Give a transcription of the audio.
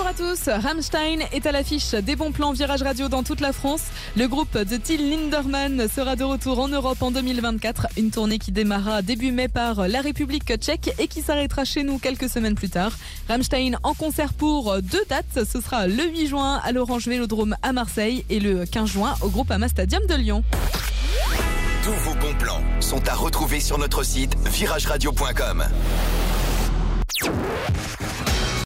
Bonjour à tous, Rammstein est à l'affiche des bons plans Virage Radio dans toute la France. Le groupe de Till Lindemann sera de retour en Europe en 2024. Une tournée qui démarrera début mai par la République tchèque et qui s'arrêtera chez nous quelques semaines plus tard. Rammstein en concert pour 2 dates. Ce sera le 8 juin à l'Orange Vélodrome à Marseille et le 15 juin au Groupama Stadium de Lyon. Tous vos bons plans sont à retrouver sur notre site virageradio.com.